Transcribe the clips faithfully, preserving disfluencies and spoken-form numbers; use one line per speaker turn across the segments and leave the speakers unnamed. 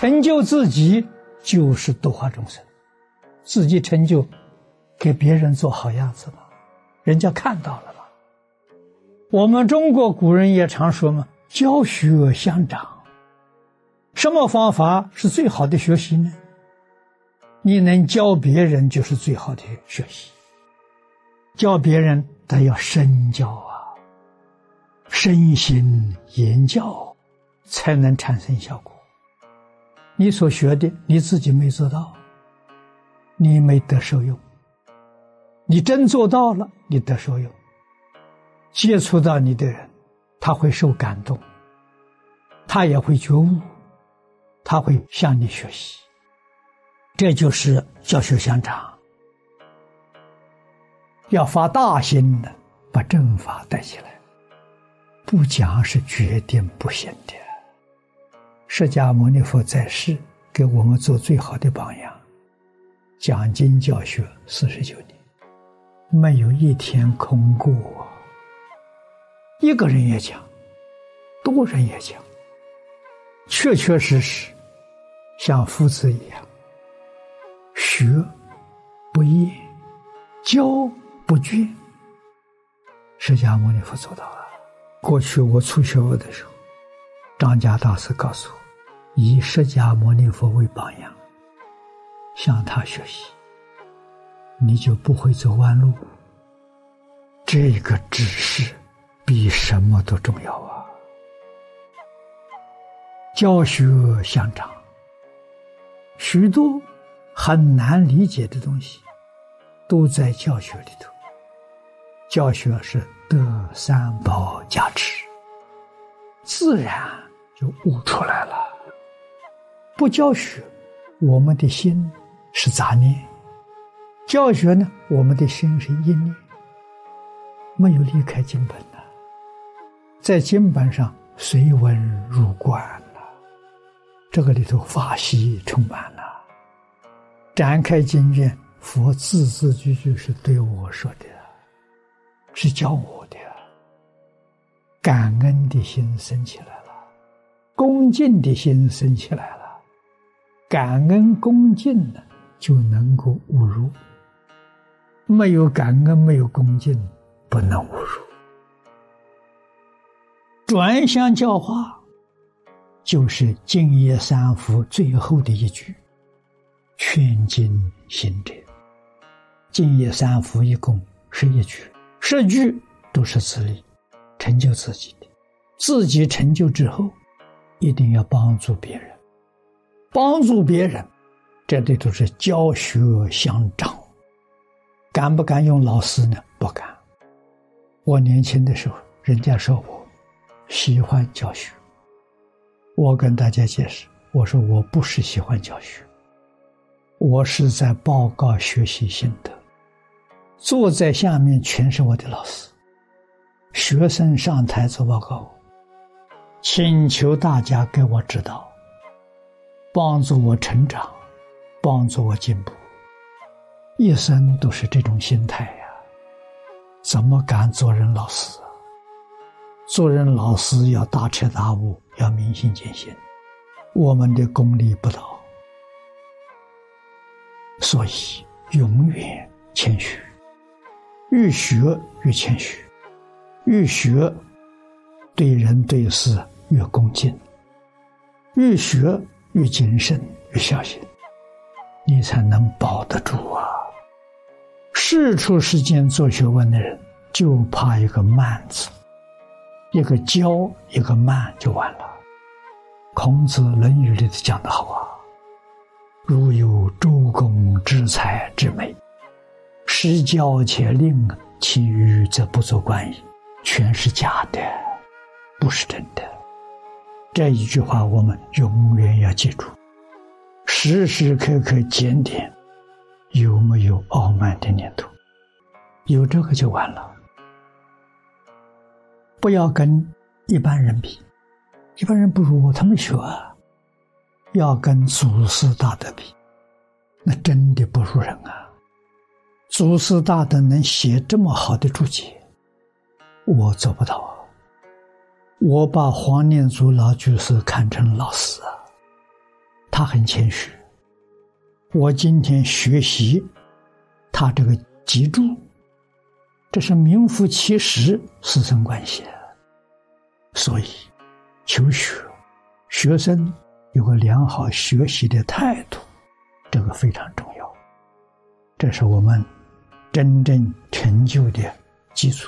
成就自己就是度化众生，自己成就，给别人做好样子吧，人家看到了吧。我们中国古人也常说嘛，教学相长。什么方法是最好的学习呢？你能教别人就是最好的学习。教别人得要身教啊，身心言教，才能产生效果。你所学的你自己没做到，你没得受用。你真做到了，你得受用。接触到你的人，他会受感动，他也会觉悟，他会向你学习。这就是教学相长。要发大心的，把正法带起来，不讲是决定不行的。释迦牟尼佛在世，给我们做最好的榜样，讲经教学四十九年，没有一天空过。一个人也讲，多人也讲，确确实实像父子一样，学不厌，教不倦。释迦牟尼佛做到了。过去我初学佛的时候，张家大师告诉我，以释迦牟尼佛为榜样，向他学习，你就不会走弯路。这个指示比什么都重要啊！教学相长，许多很难理解的东西都在教学里头。教学是得三宝加持，自然就悟出来了。不教学，我们的心是杂念；教学呢，我们的心是一念，没有离开经本的，在经本上随文入观了，这个里头法喜充满了。展开经卷，佛字字句句是对我说的，是教我的。感恩的心生起来了，恭敬的心生起来了，感恩恭敬呢，就能够悟入。没有感恩，没有恭敬，不能悟入。转向教化，就是净业三福最后的一句，劝进行者。净业三福一共十一句，十句都是自利，成就自己的。自己成就之后，一定要帮助别人。帮助别人，这里都是教学相长。敢不敢用老师呢？不敢。我年轻的时候，人家说我喜欢教学，我跟大家解释，我说我不是喜欢教学，我是在报告学习心得。坐在下面全是我的老师，学生上台做报告，请求大家给我指导，帮助我成长，帮助我进步。一生都是这种心态呀、啊，怎么敢做人老师啊？做人老师要大彻大悟，要明心见性，我们的功力不到，所以永远谦虚，越学越谦虚，越学对人对事越恭敬，越学越谨慎，越小心，你才能保得住啊！世出世间做学问的人，就怕一个慢字，一个教，一个慢就完了。孔子《论语》里头讲得好啊，如有周公之才之美，施教且令，其余则不足观矣。全是假的，不是真的。这一句话我们永远要记住，时时刻刻检点有没有傲慢的念头，有这个就完了。不要跟一般人比，一般人不如我，他们学啊。要跟祖师大德比，那真的不如人啊。祖师大德能写这么好的注解，我做不到啊。我把黄念祖老居士看成老师啊， 他很谦虚。我今天学习他这个脊柱，这是名副其实师生关系。所以求学学生有个良好学习的态度，这个非常重要，这是我们真正成就的基础。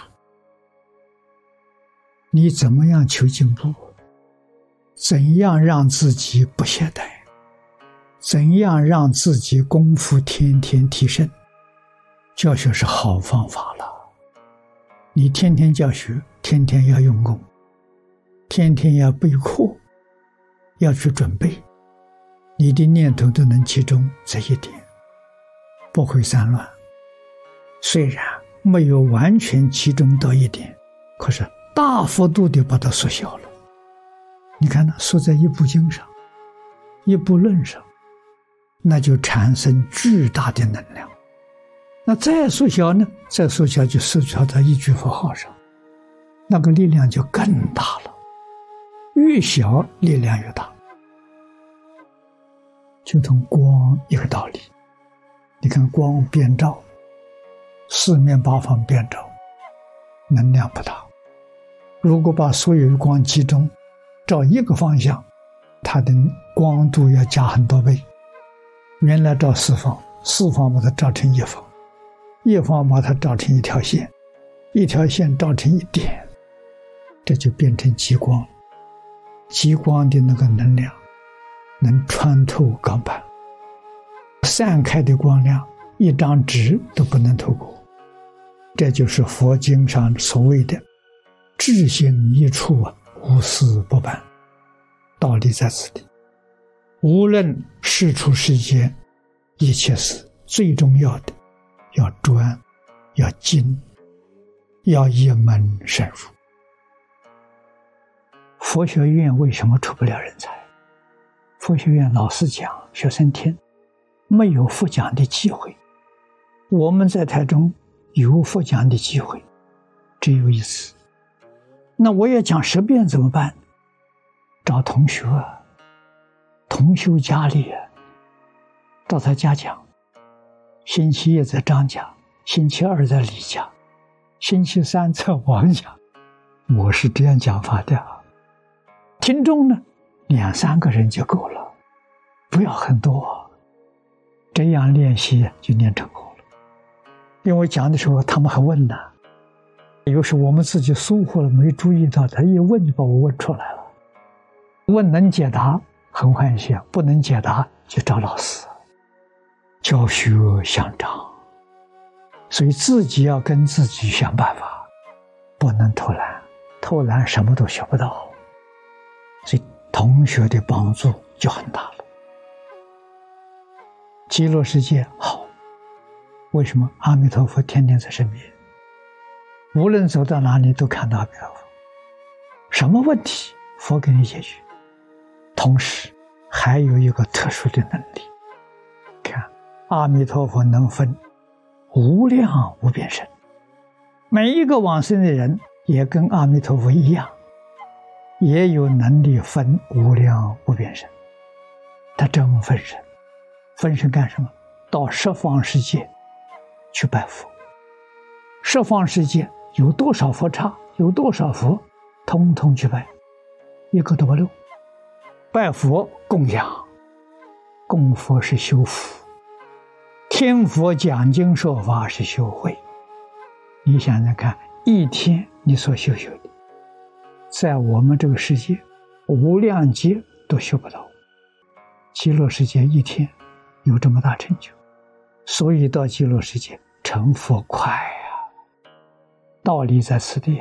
你怎么样求进步？怎样让自己不懈怠？怎样让自己功夫天天提升？教学是好方法了。你天天教学，天天要用功，天天要备课，要去准备，你的念头都能集中这一点，不会散乱。虽然没有完全集中到一点，可是大幅度地把它缩小了。你看呢，缩在一部经上，一部论上，那就产生巨大的能量。那再缩小呢？再缩小就缩小到一句佛号上，那个力量就更大了。越小力量越大，就同光一个道理。你看光遍照，四面八方遍照，能量不大。如果把所有的光集中照一个方向，它的光度要加很多倍。原来照四方，四方把它照成一方，一方把它照成一条线，一条线照成一点，这就变成极光。极光的那个能量能穿透钢板，散开的光亮一张纸都不能透过。这就是佛经上所谓的智行一处啊，无私不办。道理在此地，无论世出世间一切事，最重要的要专，要精，要一门深入。佛学院为什么出不了人才？佛学院老师讲，学生听，没有复讲的机会。我们在台中有复讲的机会，只有一次。那我也讲十遍怎么办？找同学啊，同修家里啊，到他家讲。星期一在张家，星期二在李家，星期三在王家。我是这样讲法的。听众呢，两三个人就够了，不要很多，这样练习就练成功了。因为讲的时候他们还问呢，有时我们自己疏忽了没注意到，他一问就把我问出来了。问能解答很欢喜，不能解答就找老师。教学相长，所以自己要跟自己想办法，不能偷懒，偷懒什么都学不到。所以同学的帮助就很大了。极乐世界好，为什么？阿弥陀佛天天在身边，无论走到哪里都看到阿弥陀佛，什么问题佛给你解决。同时还有一个特殊的能力，看阿弥陀佛能分无量无边身，每一个往生的人也跟阿弥陀佛一样，也有能力分无量无边身。他真分身，分身干什么？到十方世界去拜佛。十方世界有多少佛刹，有多少佛，通通去拜，一个都不漏。拜佛供养，供佛是修福，听佛讲经说法是修慧。你想想看，一天你所修修的，在我们这个世界无量劫都修不到，极乐世界一天有这么大成就，所以到极乐世界成佛快啊！道理在此地，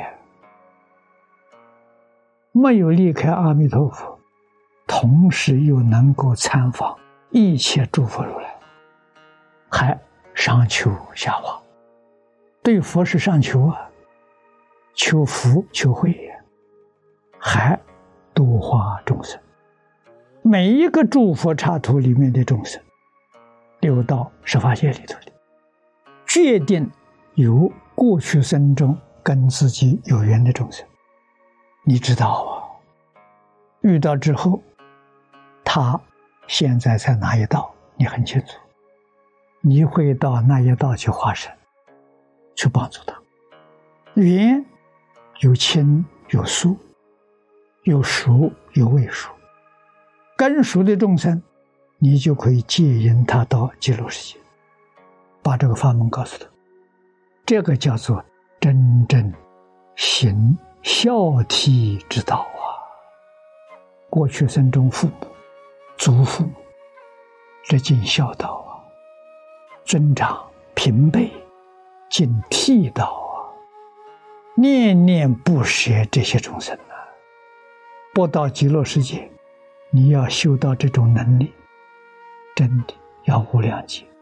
没有离开阿弥陀佛，同时又能够参访一切诸佛如来，还上求下化。对佛是上求啊，求福求慧，还度化众生。每一个诸佛刹土里面的众生，六道十法界里头的，决定有过去生中跟自己有缘的众生。你知道啊，遇到之后他现在在哪一道，你很清楚，你会到那一道去化身，去帮助他。缘有亲有疏，有熟有未熟，根熟的众生，你就可以接引他到极乐世界，把这个法门告诉他。这个叫做真正行孝悌之道啊！过去生中父母、祖父母这尽孝道啊，尊长平辈尽悌道啊，念念不舍这些众生啊。不到极乐世界，你要修到这种能力，真的要无量劫。